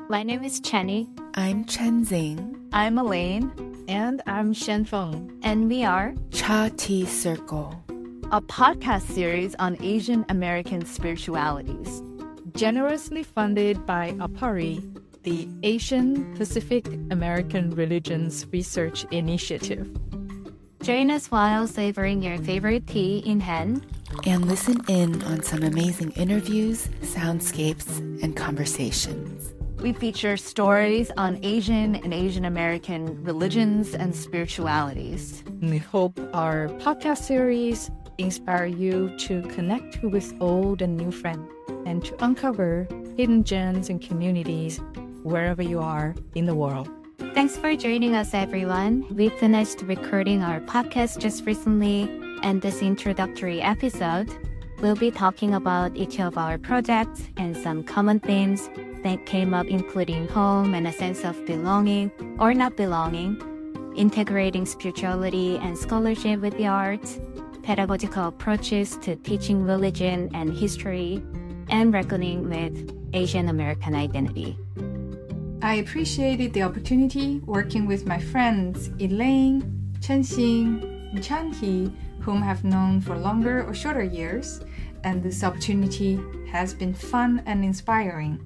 My name is Chenny. I'm Chen Xing. I'm Elaine. And I'm Shen Feng. And we are Cha Tea Circle, a podcast series on Asian American spiritualities. Generously funded by APARI, the Asian Pacific American Religions Research Initiative. Join us while savoring your favorite tea in hand. And listen in on some amazing interviews, soundscapes, and conversations. We feature stories on Asian and Asian American religions and spiritualities. We hope our podcast series inspire you to connect with old and new friends and to uncover hidden gems and communities wherever you are in the world. Thanks for joining us, everyone. We finished recording our podcast just recently, and this introductory episode, we'll be talking about each of our projects and some common themes that came up, including home and a sense of belonging or not belonging, integrating spirituality and scholarship with the arts, pedagogical approaches to teaching religion and history, and reckoning with Asian American identity. I appreciated the opportunity working with my friends Elaine, Chen Xing, and Chan Hee, whom I've known for longer or shorter years, and this opportunity has been fun and inspiring.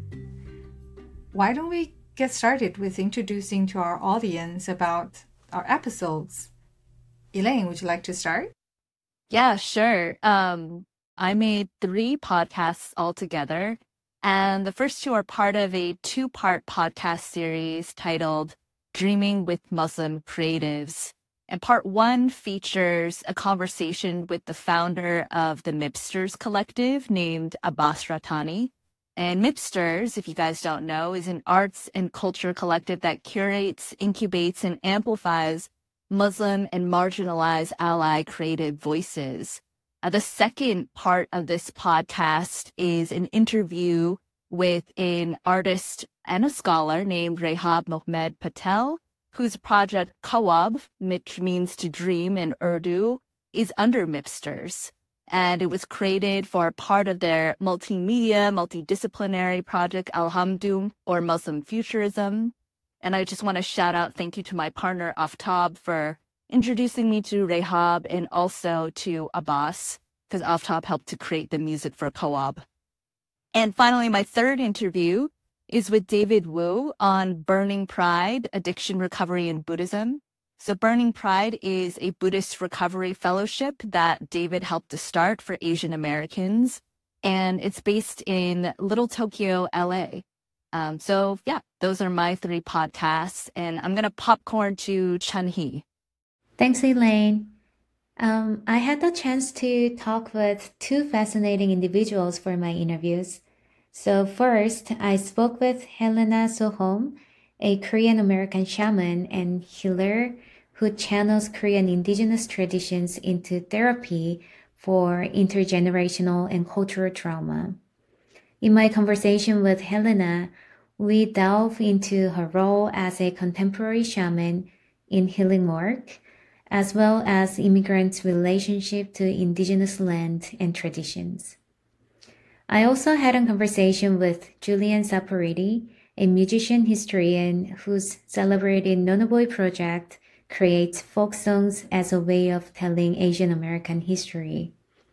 Why don't we get started with introducing to our audience about our episodes? Elaine, would you like to start? Yeah, sure. I made 3 podcasts altogether, and the first 2 are part of a 2-part podcast series titled Dreaming with Muslim Creatives. And part 1 features a conversation with the founder of the Mipsters Collective named Abbas Ratani. And Mipsters, if you guys don't know, is an arts and culture collective that curates, incubates, and amplifies Muslim and marginalized ally creative voices. The second part of this podcast is an interview with an artist and a scholar named Rehab Mohammed Patel, whose project Kawab, which means to dream in Urdu, is under Mipsters. And it was created for part of their multimedia, multidisciplinary project Alhamdum, or Muslim Futurism. And I just want to shout out thank you to my partner Aftab for introducing me to Rehab and also to Abbas, because Aftab helped to create the music for Kawab. And finally, my third interview is with David Wu on Burning Pride, Addiction Recovery in Buddhism. So Burning Pride is a Buddhist recovery fellowship that David helped to start for Asian Americans, and it's based in Little Tokyo, LA. So yeah, those are my 3 podcasts, and I'm going to popcorn to Chan Hee. Thanks, Elaine. I had the chance to talk with 2 fascinating individuals for my interviews. So first, I spoke with Helena Sohom, a Korean American shaman and healer who channels Korean indigenous traditions into therapy for intergenerational and cultural trauma. In my conversation with Helena, we delve into her role as a contemporary shaman in healing work, as well as immigrants' relationship to indigenous land and traditions. I also had a conversation with Julian Saporiti, a musician historian whose celebrated Nonoboy project creates folk songs as a way of telling Asian American history.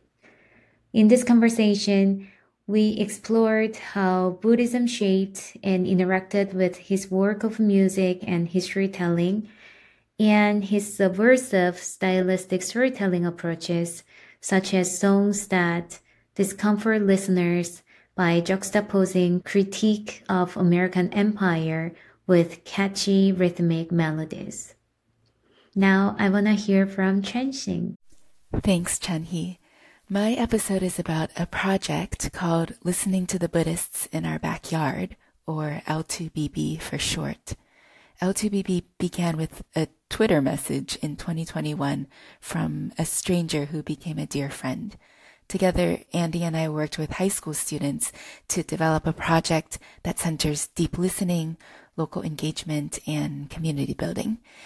In this conversation, we explored how Buddhism shaped and interacted with his work of music and history telling, and his subversive stylistic storytelling approaches, such as songs that discomfort listeners by juxtaposing critique of American empire with catchy rhythmic melodies. Now I want to hear from Chen Xing. Thanks, Chen Hee. My episode is about a project called Listening to the Buddhists in Our Backyard, or L2BB for short. L2BB began with a Twitter message in 2021 from a stranger who became a dear friend. Together, Andy and I worked with high school students to develop a project that centers deep listening, local engagement, and community building.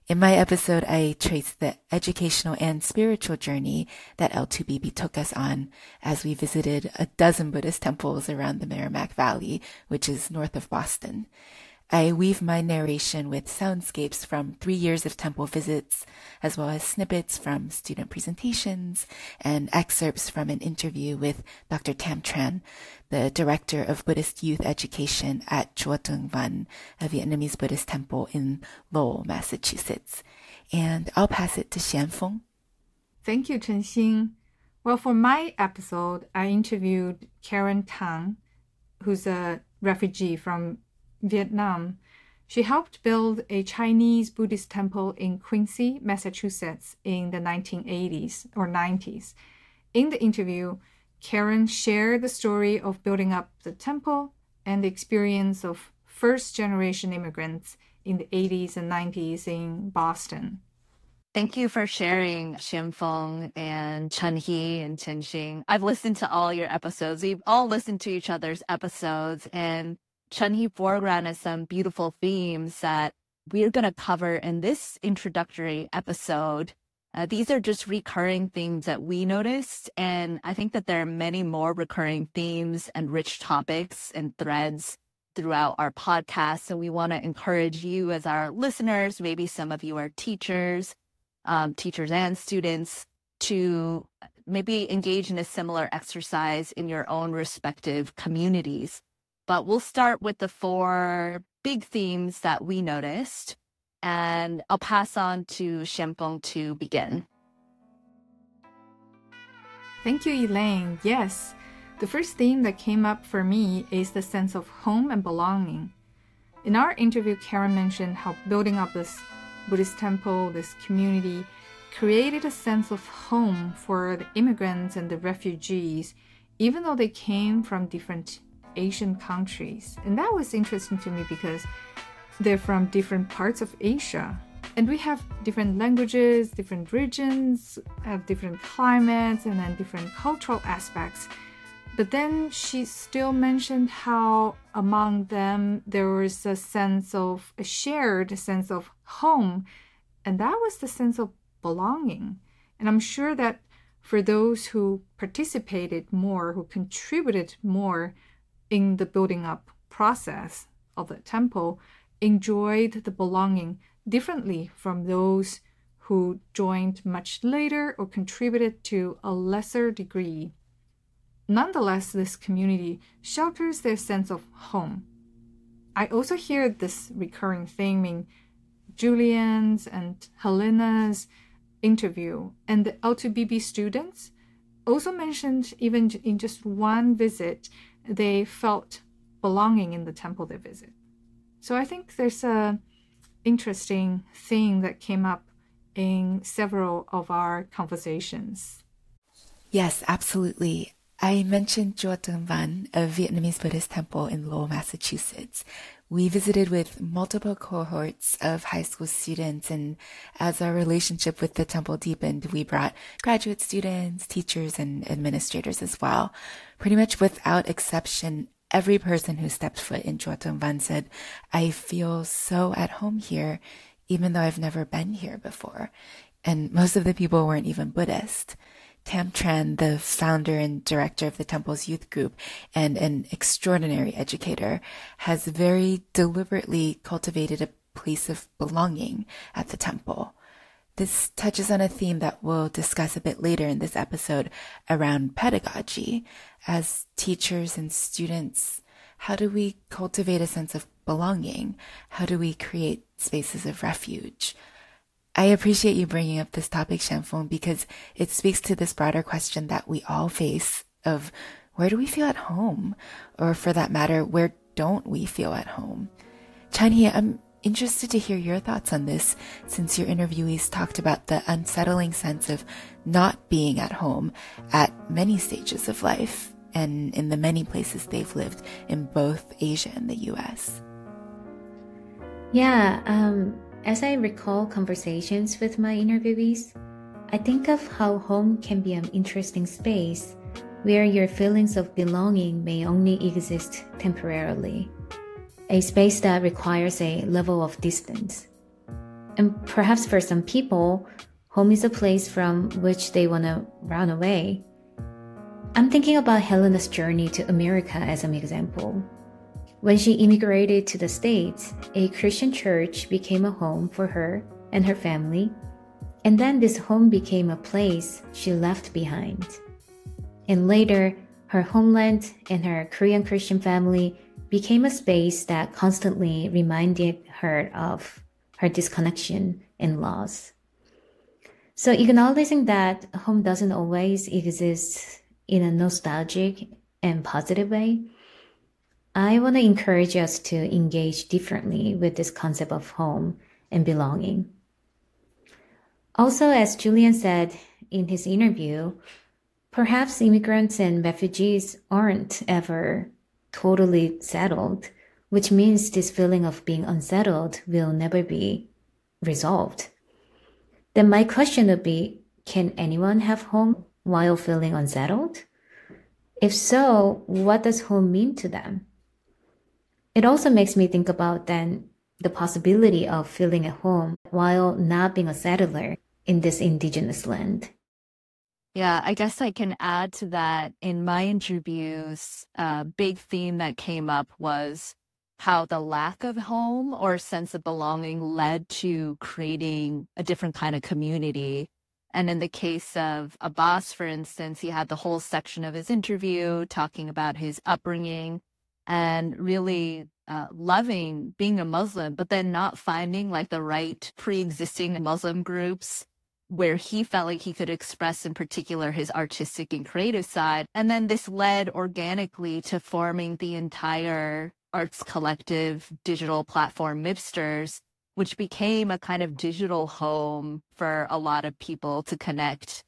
In my episode, I traced the educational and spiritual journey that L2BB took us on as we visited a dozen Buddhist temples around the Merrimack Valley, which is north of Boston. I weave my narration with soundscapes from 3 years of temple visits, as well as snippets from student presentations and excerpts from an interview with Dr. Tam Tran, the director of Buddhist youth education at Chùa Thượng Văn, a Vietnamese Buddhist temple in Lowell, Massachusetts. And I'll pass it to Xianfeng. Thank you, Chenxing. Well, for my episode, I interviewed Karen Tang, who's a refugee from Vietnam. She helped build a Chinese Buddhist temple in Quincy, Massachusetts in the 1980s or 90s. In the interview, Karen shared the story of building up the temple and the experience of first-generation immigrants in the 80s and 90s in Boston. Thank you for sharing, Xianfeng and Chunhee and Chenxing. I've listened to all your episodes. We've all listened to each other's episodes, and Chunhee foregrounded some beautiful themes that we're going to cover in this introductory episode. These are just recurring themes that we noticed, and I think that there are many more recurring themes and rich topics and threads throughout our podcast. So we want to encourage you as our listeners, maybe some of you are teachers and students, to maybe engage in a similar exercise in your own respective communities. But we'll start with the 4 big themes that we noticed, and I'll pass on to Xianfeng to begin. Thank you, Elaine. Yes, the first theme that came up for me is the sense of home and belonging. In our interview, Karen mentioned how building up this Buddhist temple, this community, created a sense of home for the immigrants and the refugees, even though they came from different Asian countries. And that was interesting to me because they're from different parts of Asia. And we have different languages, different regions, have different climates, and then different cultural aspects. But then she still mentioned how among them there was a shared sense of home. And that was the sense of belonging. And I'm sure that for those who participated more, who contributed more in the building up process of the temple, enjoyed the belonging differently from those who joined much later or contributed to a lesser degree. Nonetheless, this community shelters their sense of home. I also hear this recurring theme in Julian's and Helena's interview, and the L2BB students also mentioned even in just one visit, they felt belonging in the temple they visit. So I think there's an interesting thing that came up in several of our conversations. Yes, absolutely. I mentioned Chùa Thượng Văn, a Vietnamese Buddhist temple in Lowell, Massachusetts. We visited with multiple cohorts of high school students, and as our relationship with the temple deepened, we brought graduate students, teachers, and administrators as well. Pretty much without exception, every person who stepped foot in Chùa Thượng Văn said, "I feel so at home here, even though I've never been here before." And most of the people weren't even Buddhist. Tam Tran, the founder and director of the temple's youth group and an extraordinary educator, has very deliberately cultivated a place of belonging at the temple. This touches on a theme that we'll discuss a bit later in this episode around pedagogy. As teachers and students, how do we cultivate a sense of belonging? How do we create spaces of refuge? I appreciate you bringing up this topic, Xianfeng, because it speaks to this broader question that we all face of where do we feel at home? Or for that matter, where don't we feel at home? Chunhee, I'm interested to hear your thoughts on this, since your interviewees talked about the unsettling sense of not being at home at many stages of life and in the many places they've lived in both Asia and the US. Yeah, as I recall conversations with my interviewees, I think of how home can be an interesting space where your feelings of belonging may only exist temporarily, a space that requires a level of distance. And perhaps for some people, home is a place from which they want to run away. I'm thinking about Helena's journey to America as an example. When she immigrated to the States, a Christian church became a home for her and her family, and then this home became a place she left behind. And later, her homeland and her Korean Christian family became a space that constantly reminded her of her disconnection and loss. So acknowledging that home doesn't always exist in a nostalgic and positive way, I want to encourage us to engage differently with this concept of home and belonging. Also, as Julian said in his interview, perhaps immigrants and refugees aren't ever totally settled, which means this feeling of being unsettled will never be resolved. Then my question would be, can anyone have home while feeling unsettled? If so, what does home mean to them? It also makes me think about then the possibility of feeling at home while not being a settler in this indigenous land. Yeah, I guess I can add to that. In my interviews, a big theme that came up was how the lack of home or sense of belonging led to creating a different kind of community. And in the case of Abbas, for instance, he had the whole section of his interview talking about his upbringing and really loving being a Muslim, but then not finding like the right pre-existing Muslim groups where he felt like he could express in particular his artistic and creative side. And then this led organically to forming the entire arts collective digital platform Mipsters, which became a kind of digital home for a lot of people to connect.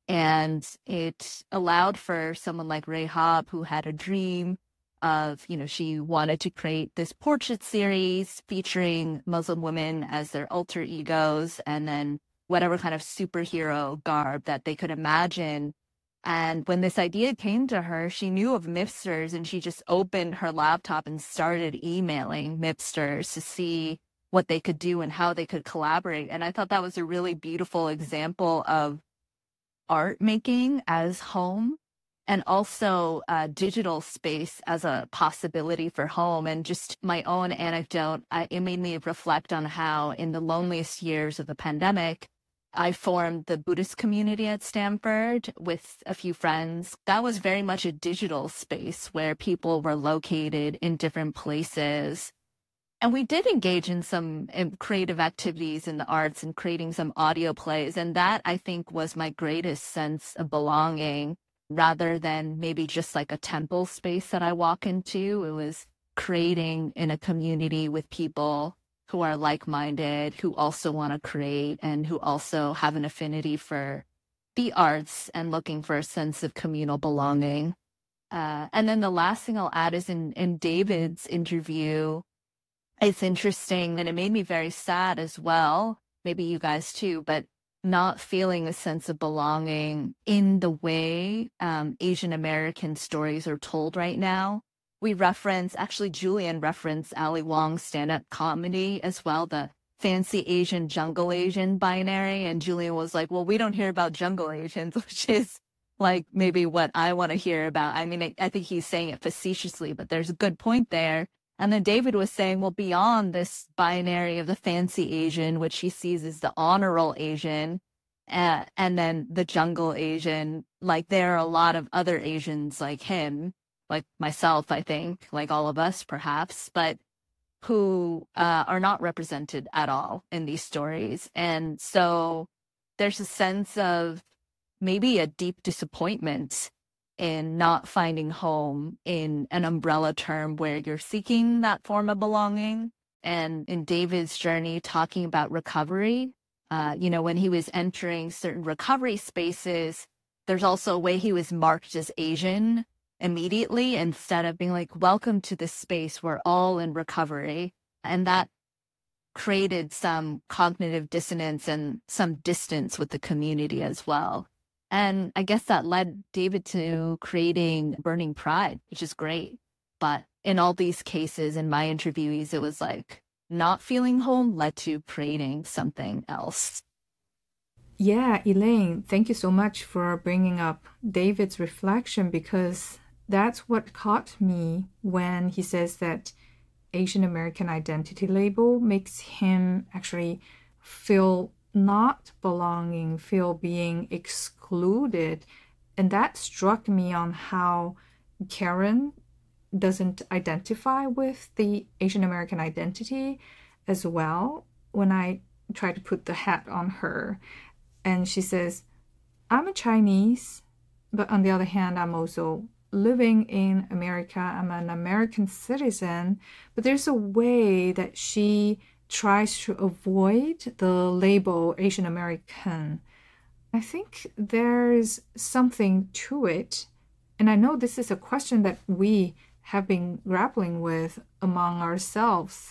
And it allowed for someone like Rehab, who had a dream of, she wanted to create this portrait series featuring Muslim women as their alter egos, and then whatever kind of superhero garb that they could imagine. And when this idea came to her, she knew of Mipsters, and she just opened her laptop and started emailing Mipsters to see what they could do and how they could collaborate. And I thought that was a really beautiful example of art making as home, and also digital space as a possibility for home. And just my own anecdote, it made me reflect on how in the loneliest years of the pandemic, I formed the Buddhist community at Stanford with a few friends. That was very much a digital space where people were located in different places. And we did engage in some creative activities in the arts and creating some audio plays. And that, I think, was my greatest sense of belonging, rather than maybe just like a temple space that I walk into. It was creating in a community with people who are like-minded, who also want to create, and who also have an affinity for the arts and looking for a sense of communal belonging. And then the last thing I'll add is in David's interview, it's interesting, and it made me very sad as well, maybe you guys too, but not feeling a sense of belonging in the way Asian American stories are told right now. We actually Julian referenced Ali Wong's stand-up comedy as well, the fancy Asian, jungle Asian binary. And Julian was like, well, we don't hear about jungle Asians, which is like maybe what I want to hear about. I mean, I think he's saying it facetiously, but there's a good point there. And then David was saying, well, beyond this binary of the fancy Asian, which he sees as the honor roll Asian, and then the jungle Asian, like there are a lot of other Asians like him, like myself, I think, like all of us perhaps, but who are not represented at all in these stories. And so there's a sense of maybe a deep disappointment in not finding home in an umbrella term where you're seeking that form of belonging. And in David's journey, talking about recovery, when he was entering certain recovery spaces, there's also a way he was marked as Asian immediately instead of being like, welcome to this space, we're all in recovery. And that created some cognitive dissonance and some distance with the community as well. And I guess that led David to creating Burning Pride, which is great. But in all these cases, in my interviewees, it was like not feeling home led to creating something else. Yeah, Elaine, thank you so much for bringing up David's reflection, because that's what caught me when he says that Asian American identity label makes him actually feel not belonging, feel being excluded. And that struck me on how Karen doesn't identify with the Asian American identity as well when I try to put the hat on her. And she says, I'm a Chinese, but on the other hand, I'm also living in America. I'm an American citizen. But there's a way that she tries to avoid the label Asian American. I think there's something to it. And I know this is a question that we have been grappling with among ourselves.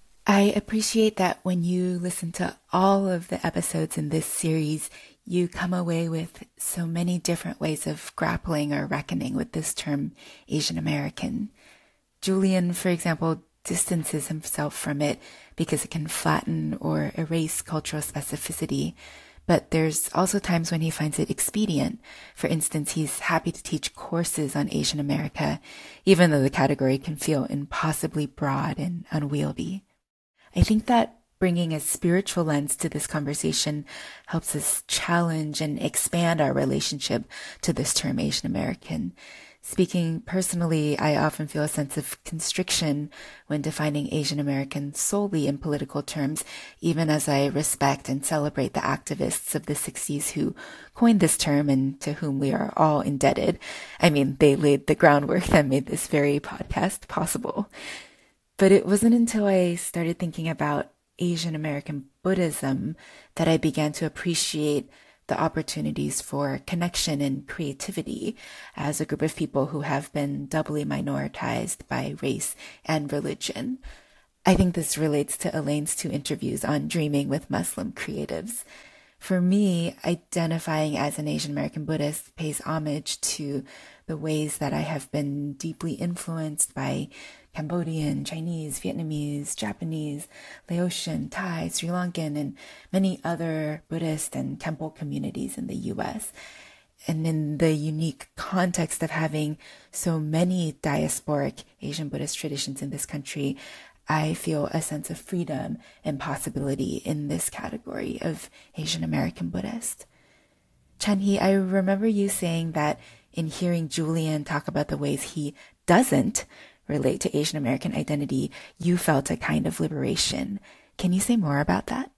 I appreciate that when you listen to all of the episodes in this series, you come away with so many different ways of grappling or reckoning with this term Asian American. Julian, for example, distances himself from it because it can flatten or erase cultural specificity. But there's also times when he finds it expedient. For instance, he's happy to teach courses on Asian America, even though the category can feel impossibly broad and unwieldy. I think that bringing a spiritual lens to this conversation helps us challenge and expand our relationship to this term Asian American. Speaking personally, I often feel a sense of constriction when defining Asian American solely in political terms, even as I respect and celebrate the activists of the 60s who coined this term and to whom we are all indebted. I mean, they laid the groundwork that made this very podcast possible. But it wasn't until I started thinking about Asian American Buddhism that I began to appreciate the opportunities for connection and creativity as a group of people who have been doubly minoritized by race and religion. I think this relates to Elaine's 2 interviews on dreaming with Muslim creatives. For me, identifying as an Asian American Buddhist pays homage to the ways that I have been deeply influenced by Cambodian, Chinese, Vietnamese, Japanese, Laotian, Thai, Sri Lankan, and many other Buddhist and temple communities in the U.S. And in the unique context of having so many diasporic Asian Buddhist traditions in this country, I feel a sense of freedom and possibility in this category of Asian American Buddhist. Chan-hee, I remember you saying that in hearing Julian talk about the ways he doesn't relate to Asian American identity, you felt a kind of liberation. Can you say more about that?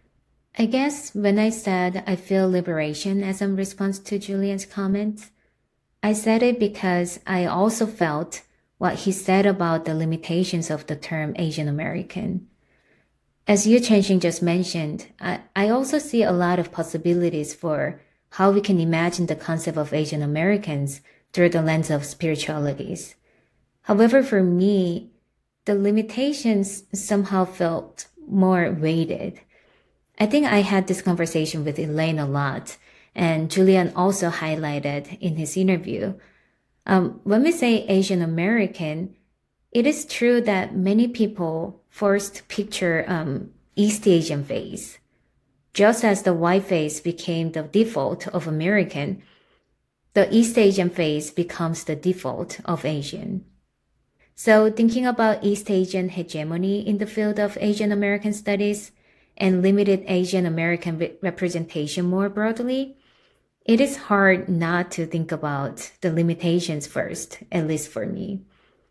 I guess when I said I feel liberation as a response to Julian's comments, I said it because I also felt what he said about the limitations of the term Asian American. As Yu Chenxing just mentioned, I also see a lot of possibilities for how we can imagine the concept of Asian Americans through the lens of spiritualities. However, for me, the limitations somehow felt more weighted. I think I had this conversation with Elaine a lot, and Julian also highlighted in his interview. When we say Asian American, it is true that many people first picture East Asian face. Just as the white face became the default of American, the East Asian face becomes the default of Asian. So thinking about East Asian hegemony in the field of Asian American studies and limited Asian American representation more broadly, it is hard not to think about the limitations first, at least for me.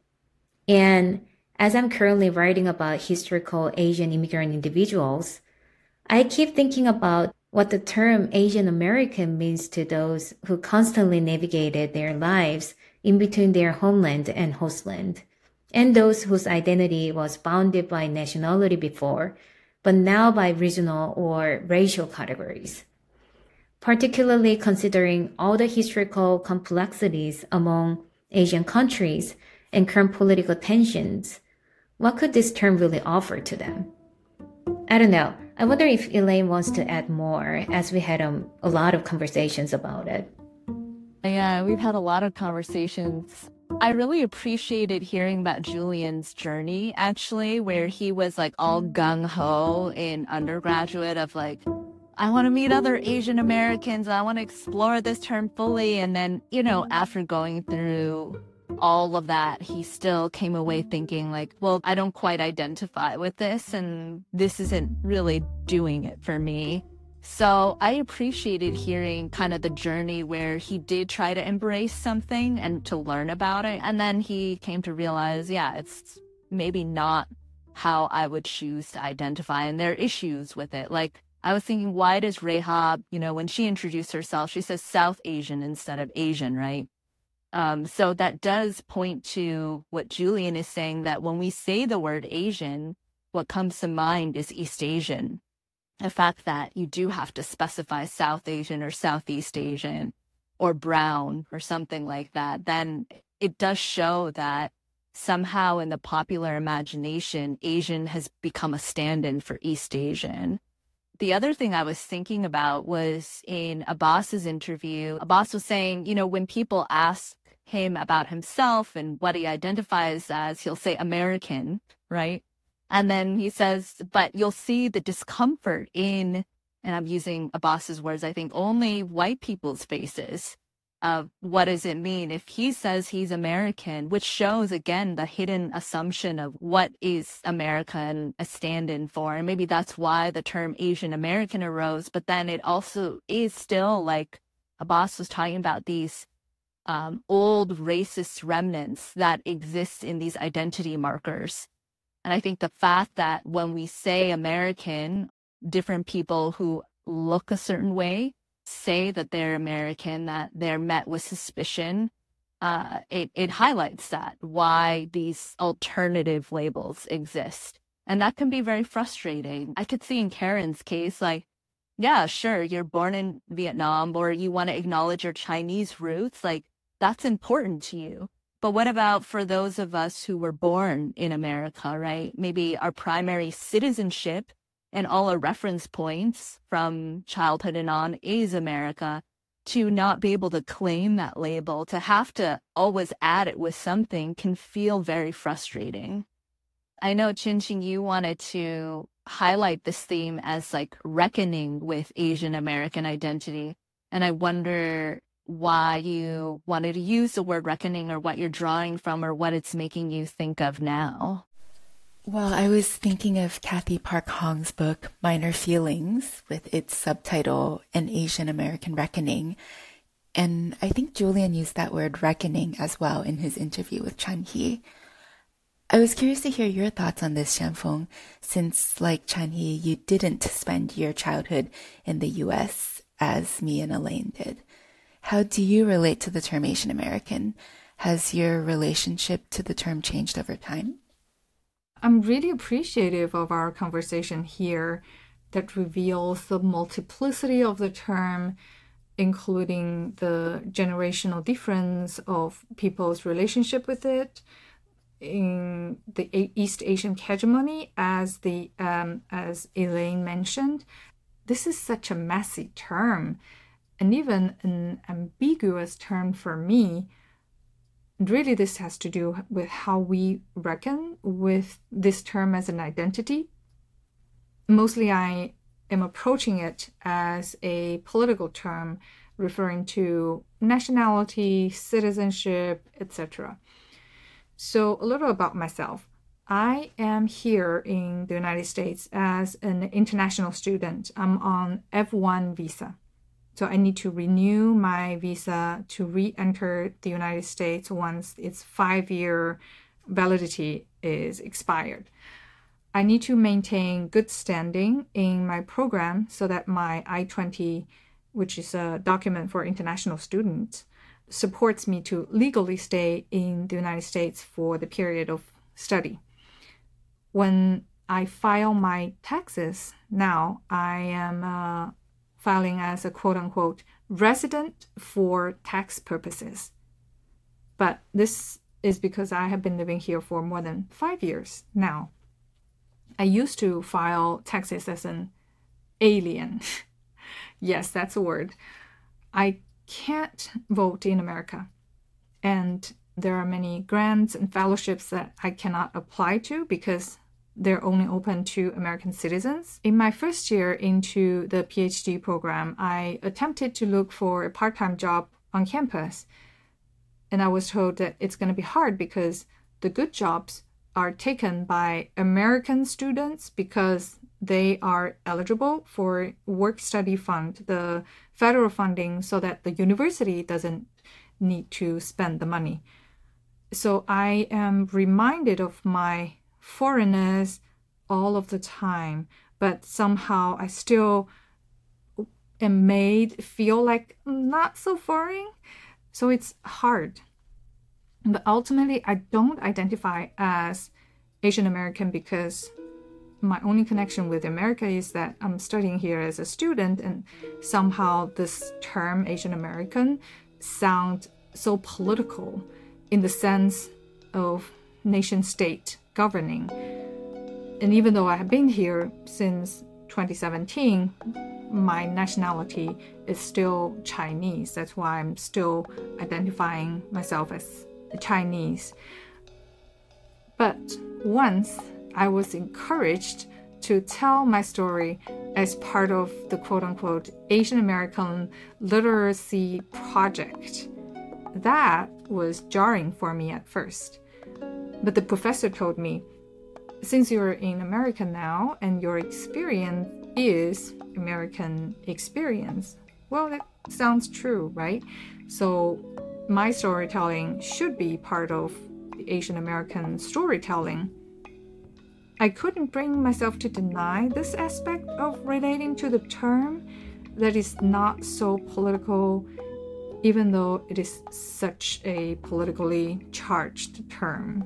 And as I'm currently writing about historical Asian immigrant individuals, I keep thinking about what the term Asian American means to those who constantly navigated their lives in between their homeland and hostland, and those whose identity was bounded by nationality before, but now by regional or racial categories. Particularly considering all the historical complexities among Asian countries and current political tensions, what could this term really offer to them? I don't know. I wonder if Elaine wants to add more, as we had a lot of conversations about it. Yeah, we've had a lot of conversations I really appreciated hearing about Julian's journey, actually, where he was like all gung-ho in undergraduate of like, I want to meet other Asian Americans. I want to explore this term fully. And then, after going through all of that, he still came away thinking like, well, I don't quite identify with this, and this isn't really doing it for me. So I appreciated hearing kind of the journey where he did try to embrace something and to learn about it. And then he came to realize, yeah, it's maybe not how I would choose to identify. And there are issues with it. Like, I was thinking, why does Rehab, when she introduced herself, she says South Asian instead of Asian, right? So that does point to what Julian is saying, that when we say the word Asian, what comes to mind is East Asian. The fact that you do have to specify South Asian or Southeast Asian or brown or something like that, then it does show that somehow in the popular imagination, Asian has become a stand-in for East Asian. The other thing I was thinking about was in Abbas's interview, Abbas was saying, when people ask him about himself and what he identifies as, he'll say American, right? And then he says, but you'll see the discomfort in, and I'm using Abbas's words, I think, only white people's faces. What does it mean if he says he's American, which shows, again, the hidden assumption of what is America and a stand-in for. And maybe that's why the term Asian American arose. But then it also is still like Abbas was talking about these old racist remnants that exist in these identity markers. And I think the fact that when we say American, different people who look a certain way say that they're American, that they're met with suspicion, it highlights that, why these alternative labels exist. And that can be very frustrating. I could see in Karen's case, like, yeah, sure, you're born in Vietnam, or you want to acknowledge your Chinese roots, like, that's important to you. But what about for those of us who were born in America, right? Maybe our primary citizenship and all our reference points from childhood and on is America, to not be able to claim that label, to have to always add it with something, can feel very frustrating. I know, Qinqing, you wanted to highlight this theme as like reckoning with Asian American identity. And I wonder why you wanted to use the word reckoning, or what you're drawing from, or what it's making you think of now. Well, I was thinking of Cathy Park Hong's book, Minor Feelings, with its subtitle, An Asian American Reckoning. And I think Julian used that word reckoning as well in his interview with Chan Hee. I was curious to hear your thoughts on this, Xianfeng, since, like Chan Hee, you didn't spend your childhood in the U.S. as me and Elaine did. How do you relate to the term Asian American? Has your relationship to the term changed over time? I'm really appreciative of our conversation here that reveals the multiplicity of the term, including the generational difference of people's relationship with it, in the East Asian hegemony, as Elaine mentioned. This is such a messy term, and even an ambiguous term for me. Really, this has to do with how we reckon with this term as an identity. Mostly, I am approaching it as a political term referring to nationality, citizenship, etc. So a little about myself. I am here in the United States as an international student. I'm on F1 visa. So I need to renew my visa to re-enter the United States once its 5-year validity is expired. I need to maintain good standing in my program so that my I-20, which is a document for international students, supports me to legally stay in the United States for the period of study. When I file my taxes now, I am filing as a quote-unquote resident for tax purposes. But this is because I have been living here for more than 5 years now. I used to file taxes as an alien. Yes, that's a word. I can't vote in America. And There are many grants and fellowships that I cannot apply to because they're only open to American citizens. In my first year into the PhD program, I attempted to look for a part-time job on campus. And I was told that it's going to be hard because the good jobs are taken by American students because they are eligible for work study fund, the federal funding, so that the university doesn't need to spend the money. So I am reminded of my foreignness all of the time, but somehow I still am made feel like not so foreign. So it's hard. But ultimately, I don't identify as Asian American because my only connection with America is that I'm studying here as a student, and somehow this term Asian American sounds so political in the sense of nation state governing. And even though I have been here since 2017, my nationality is still Chinese. That's why I'm still identifying myself as Chinese. But once I was encouraged to tell my story as part of the quote-unquote Asian American literacy project, that was jarring for me at first. But the professor told me, since you're in America now and your experience is American experience, well, that sounds true, right? So my storytelling should be part of the Asian American storytelling. I couldn't bring myself to deny this aspect of relating to the term that is not so political, even though it is such a politically charged term.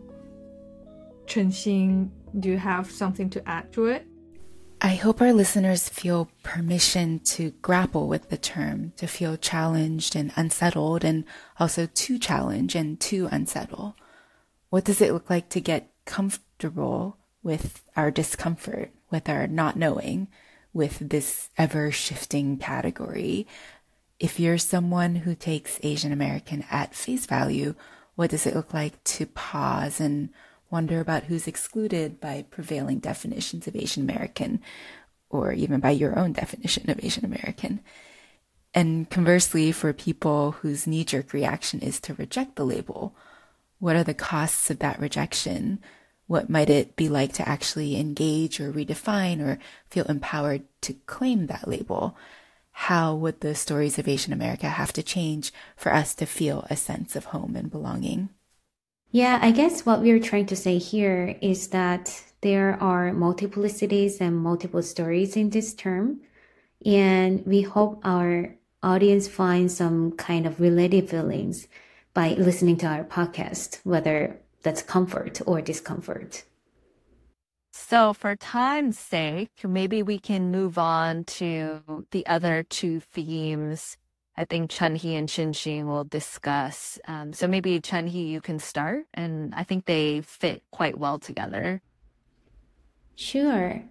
Chenxing, do you have something to add to it? I hope our listeners feel permission to grapple with the term, to feel challenged and unsettled, and also to challenge and to unsettle. What does it look like to get comfortable with our discomfort, with our not knowing, with this ever-shifting category? If you're someone who takes Asian American at face value, what does it look like to pause and wonder about who's excluded by prevailing definitions of Asian American, or even by your own definition of Asian American? And conversely, for people whose knee-jerk reaction is to reject the label, what are the costs of that rejection? What might it be like to actually engage or redefine or feel empowered to claim that label? How would the stories of Asian America have to change for us to feel a sense of home and belonging? Yeah, I guess what we're trying to say here is that there are multiplicities and multiple stories in this term, and we hope our audience finds some kind of related feelings by listening to our podcast, whether that's comfort or discomfort. So for time's sake, maybe we can move on to the other two themes I think Chunhee and Chenxing will discuss. So maybe Chunhee, you can start, and I think they fit quite well together. Sure.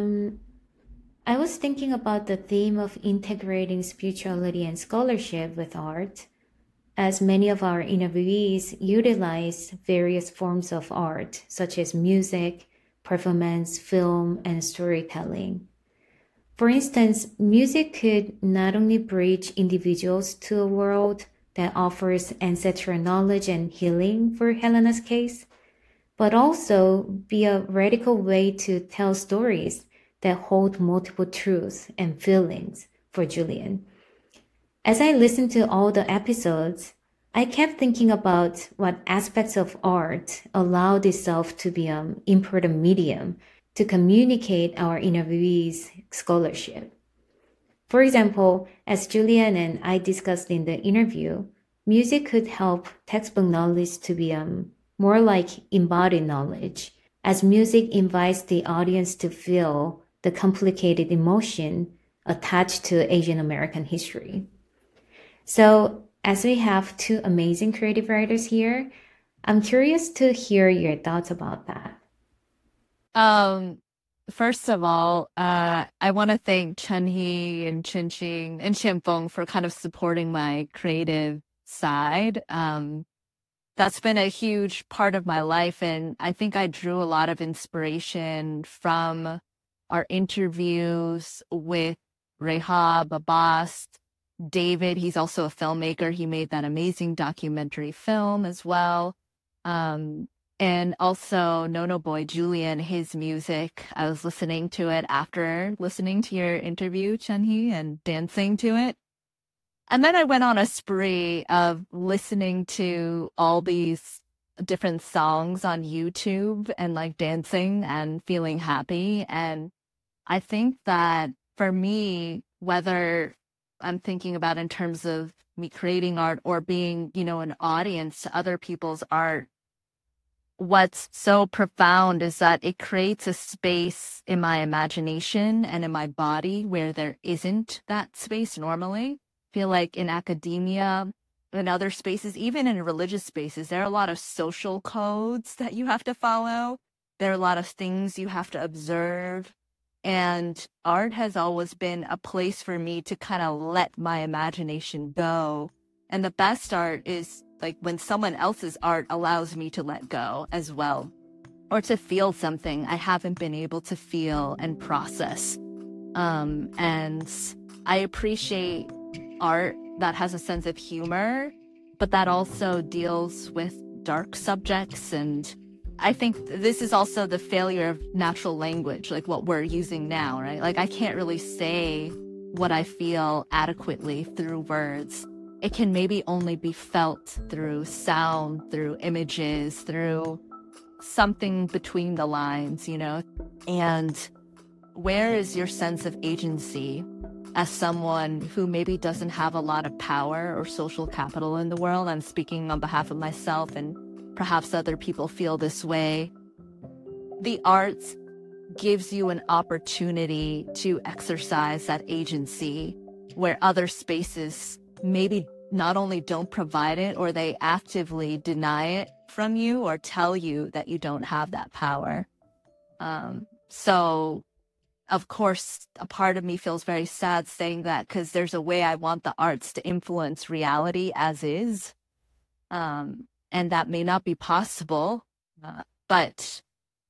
I was thinking about the theme of integrating spirituality and scholarship with art, as many of our interviewees utilize various forms of art, such as music, performance, film, and storytelling. For instance, music could not only bridge individuals to a world that offers ancestral knowledge and healing for Helena's case, but also be a radical way to tell stories that hold multiple truths and feelings for Julian. As I listened to all the episodes, I kept thinking about what aspects of art allowed itself to be an important medium to communicate our interviewees' scholarship. For example, as Julian and I discussed in the interview, music could help textbook knowledge to be more like embodied knowledge, as music invites the audience to feel the complicated emotion attached to Asian American history. So, as we have two amazing creative writers here, I'm curious to hear your thoughts about that. First of all, I want to thank Chunhee and Chenxing and Xianfeng for kind of supporting my creative side. that's been a huge part of my life. And I think I drew a lot of inspiration from our interviews with Rehab, Abbas, David. He's also a filmmaker. He made that amazing documentary film as well. And also Nono Boy Julian, his music. I was listening to it after listening to your interview, Chunhee, and dancing to it. And then I went on a spree of listening to all these different songs on YouTube and like dancing and feeling happy. And I think that for me, whether I'm thinking about in terms of me creating art or being, an audience to other people's art, what's so profound is that it creates a space in my imagination and in my body where there isn't that space normally. I feel like in academia, in other spaces, even in religious spaces, there are a lot of social codes that you have to follow. There are a lot of things you have to observe. And art has always been a place for me to kind of let my imagination go. And the best art is like when someone else's art allows me to let go as well, or to feel something I haven't been able to feel and process. And I appreciate art that has a sense of humor, but that also deals with dark subjects. And I think this is also the failure of natural language, like what we're using now, right? Like I can't really say what I feel adequately through words. It can maybe only be felt through sound, through images, through something between the lines, And where is your sense of agency as someone who maybe doesn't have a lot of power or social capital in the world? I'm speaking on behalf of myself, and perhaps other people feel this way. The arts gives you an opportunity to exercise that agency where other spaces maybe not only don't provide it, or they actively deny it from you or tell you that you don't have that power. So of course, a part of me feels very sad saying that, because there's a way I want the arts to influence reality as is. And that may not be possible, but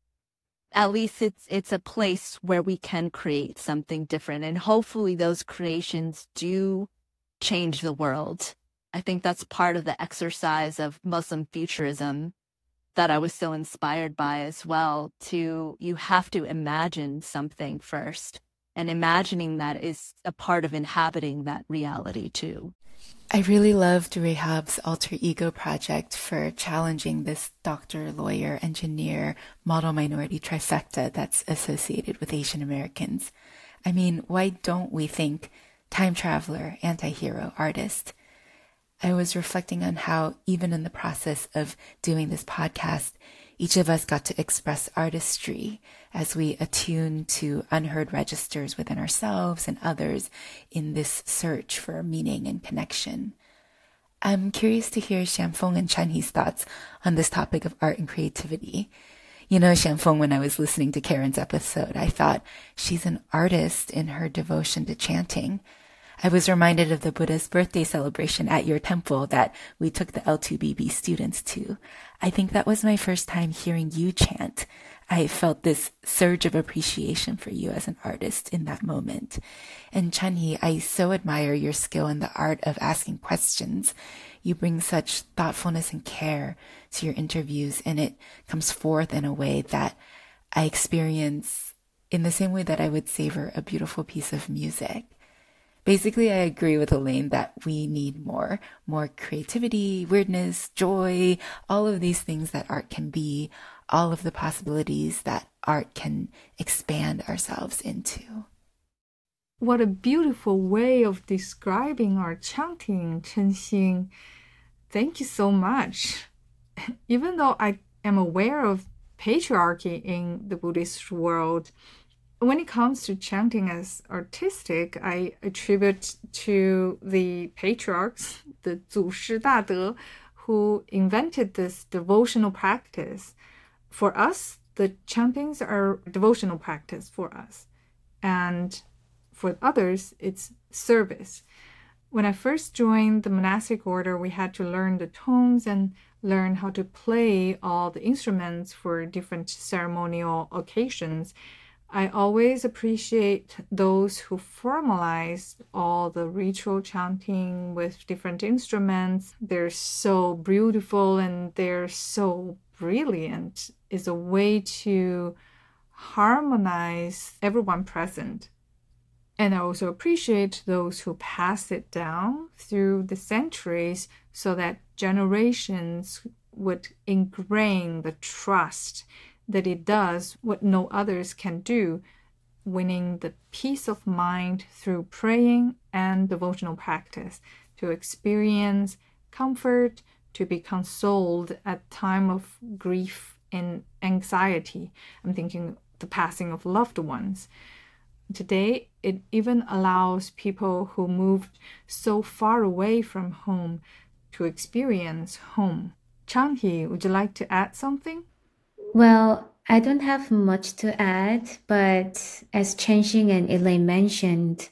at least it's a place where we can create something different. And hopefully those creations do change the world. I think that's part of the exercise of Muslim futurism that I was so inspired by as well. You have to imagine something first, and imagining that is a part of inhabiting that reality too. I really loved Rehab's alter ego project for challenging this doctor, lawyer, engineer, model minority trifecta that's associated with Asian Americans. I mean, why don't we think time traveler, anti-hero, artist? I was reflecting on how even in the process of doing this podcast, each of us got to express artistry as we attune to unheard registers within ourselves and others in this search for meaning and connection. I'm curious to hear Xianfeng and Chunhee's thoughts on this topic of art and creativity. Xianfeng, when I was listening to Karen's episode, I thought she's an artist in her devotion to chanting. I was reminded of the Buddha's birthday celebration at your temple that we took the L2BB students to. I think that was my first time hearing you chant. I felt this surge of appreciation for you as an artist in that moment. And Chunhee, I so admire your skill in the art of asking questions. You bring such thoughtfulness and care to your interviews, and it comes forth in a way that I experience in the same way that I would savor a beautiful piece of music. Basically, I agree with Elaine that we need more creativity, weirdness, joy, all of these things that art can be, all of the possibilities that art can expand ourselves into. What a beautiful way of describing our chanting, Chenxing. Thank you so much. Even though I am aware of patriarchy in the Buddhist world, when it comes to chanting as artistic, I attribute to the patriarchs, the 祖师大德, who invented this devotional practice. For us, the chantings are devotional practice for us. And for others, it's service. When I first joined the monastic order, we had to learn the tones and learn how to play all the instruments for different ceremonial occasions. I always appreciate those who formalize all the ritual chanting with different instruments. They're so beautiful and they're so brilliant. It's a way to harmonize everyone present. And I also appreciate those who pass it down through the centuries so that generations would ingrain the trust that it does what no others can do, winning the peace of mind through praying and devotional practice, to experience comfort, to be consoled at time of grief and anxiety. I'm thinking the passing of loved ones. Today, it even allows people who moved so far away from home to experience home. Chanhee, would you like to add something? Well, I don't have much to add, but as Chenxing and Elaine mentioned,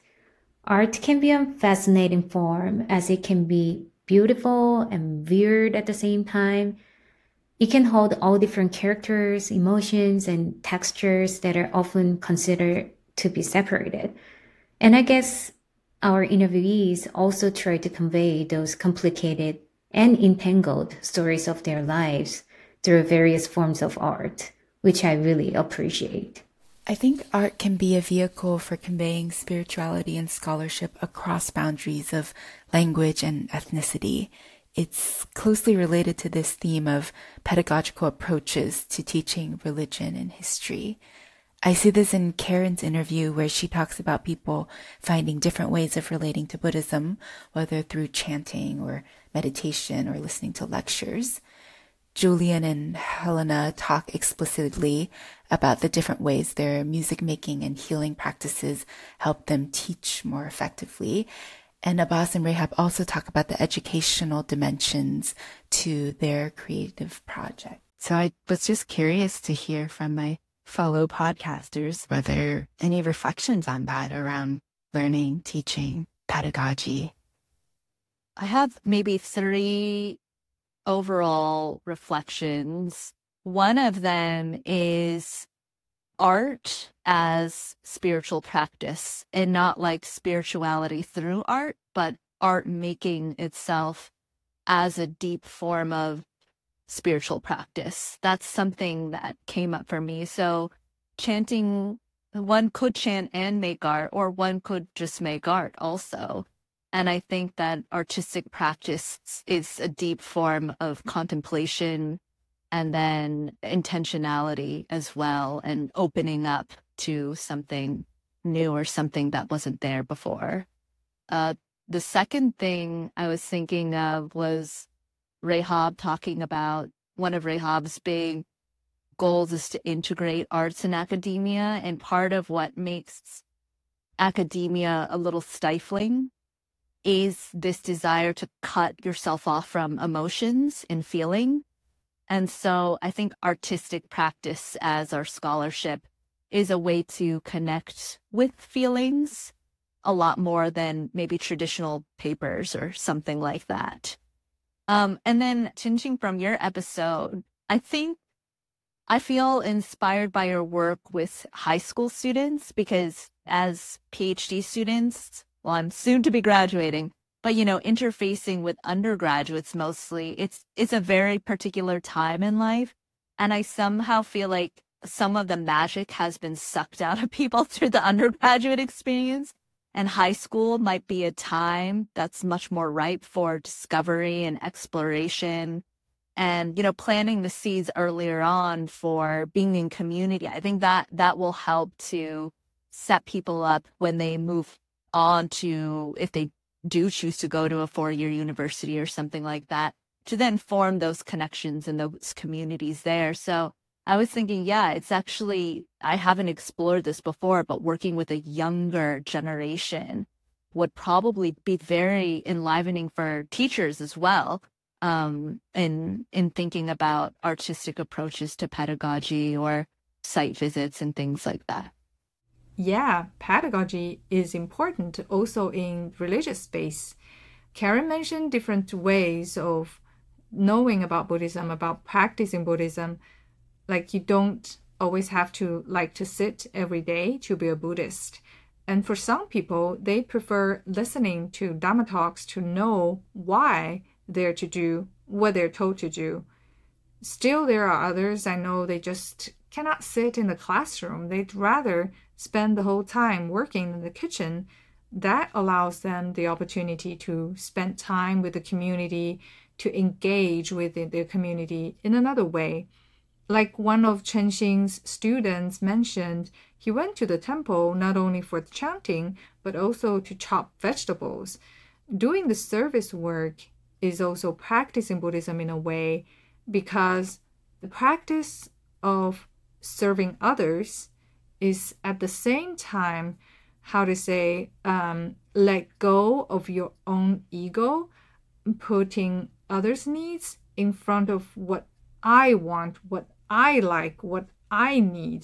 art can be a fascinating form as it can be beautiful and weird at the same time. It can hold all different characters, emotions, and textures that are often considered to be separated. And I guess our interviewees also try to convey those complicated and entangled stories of their lives through various forms of art, which I really appreciate. I think art can be a vehicle for conveying spirituality and scholarship across boundaries of language and ethnicity. It's closely related to this theme of pedagogical approaches to teaching religion and history. I see this in Karen's interview where she talks about people finding different ways of relating to Buddhism, whether through chanting or meditation or listening to lectures. Julian and Helena talk explicitly about the different ways their music making and healing practices help them teach more effectively. And Abbas and Rehab also talk about the educational dimensions to their creative project. So I was just curious to hear from my fellow podcasters whether any reflections on that around learning, teaching, pedagogy. I have maybe 3 overall reflections. One of them is art as spiritual practice, and not like spirituality through art, but art making itself as a deep form of spiritual practice. That's something that came up for me. So chanting, one could chant and make art, or one could just make art also. And I think that artistic practice is a deep form of contemplation and then intentionality as well, and opening up to something new or something that wasn't there before. The second thing I was thinking of was Rehab talking about one of Rehab's big goals is to integrate arts in academia. And part of what makes academia a little stifling is this desire to cut yourself off from emotions and feeling. And so I think artistic practice as our scholarship is a way to connect with feelings a lot more than maybe traditional papers or something like that. And then Chenxing, from your episode, I feel inspired by your work with high school students, because as PhD students, well, I'm soon to be graduating, but, interfacing with undergraduates mostly, it's a very particular time in life. And I somehow feel like some of the magic has been sucked out of people through the undergraduate experience. And high school might be a time that's much more ripe for discovery and exploration and, planting the seeds earlier on for being in community. I think that will help to set people up when they move on to, if they do choose to go to a 4-year university or something like that, to then form those connections and those communities there. So I was thinking, it's actually, I haven't explored this before, but working with a younger generation would probably be very enlivening for teachers as well, in thinking about artistic approaches to pedagogy or site visits and things like that. Yeah, pedagogy is important also in religious space. Karen mentioned different ways of knowing about Buddhism, about practicing Buddhism, like you don't always have to like to sit every day to be a Buddhist. And for some people, they prefer listening to Dharma talks to know why they're to do what they're told to do. Still, there are others I know they just cannot sit in the classroom. They'd rather spend the whole time working in the kitchen. That allows them the opportunity to spend time with the community, to engage with their community in another way. Like one of Chenxing's students mentioned, he went to the temple not only for the chanting, but also to chop vegetables. Doing the service work is also practicing Buddhism in a way, because the practice of serving others is at the same time, let go of your own ego, putting others' needs in front of what I want, what I like, what I need.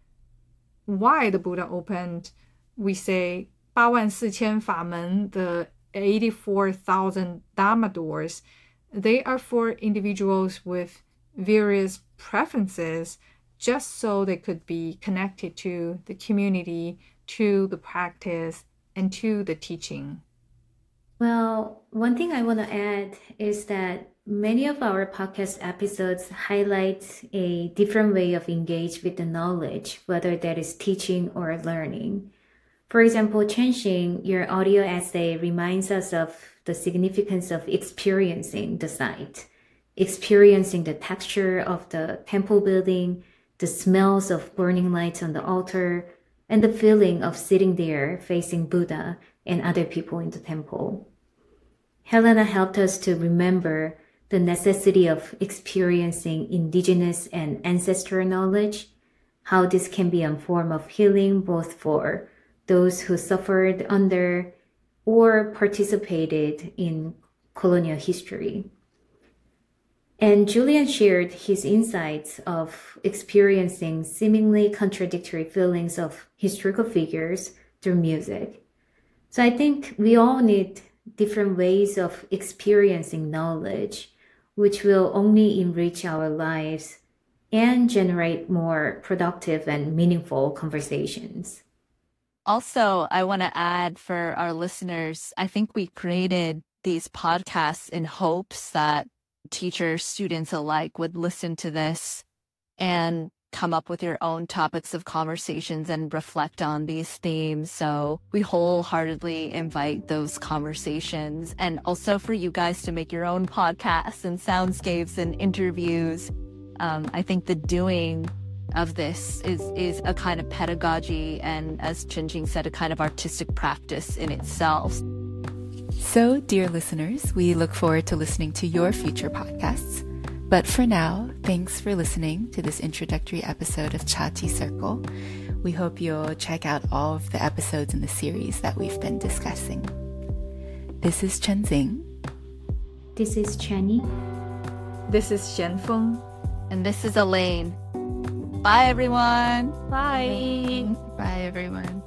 Why the Buddha opened, we say, 84,000法门, the 84,000 Dharma doors. They are for individuals with various preferences, just so they could be connected to the community, to the practice, and to the teaching. Well, one thing I want to add is that many of our podcast episodes highlight a different way of engage with the knowledge, whether that is teaching or learning. For example, Chenxing, your audio essay reminds us of the significance of experiencing the site, experiencing the texture of the temple building, the smells of burning lights on the altar, and the feeling of sitting there facing Buddha and other people in the temple. Helena helped us to remember the necessity of experiencing indigenous and ancestral knowledge, how this can be a form of healing both for those who suffered under or participated in colonial history. And Julian shared his insights of experiencing seemingly contradictory feelings of historical figures through music. So I think we all need different ways of experiencing knowledge, which will only enrich our lives and generate more productive and meaningful conversations. Also, I want to add for our listeners, I think we created these podcasts in hopes that teachers, students alike would listen to this and come up with your own topics of conversations and reflect on these themes. So we wholeheartedly invite those conversations, and also for you guys to make your own podcasts and soundscapes and interviews. I think the doing of this is a kind of pedagogy and, as Chenxing said, a kind of artistic practice in itself. So, dear listeners, we look forward to listening to your future podcasts. But for now, thanks for listening to this introductory episode of Cha Tea Circle. We hope you'll check out all of the episodes in the series that we've been discussing. This is Chenxing. This is Chenny. This is Xianfeng. And this is Elaine. Bye, everyone. Bye. Bye, everyone.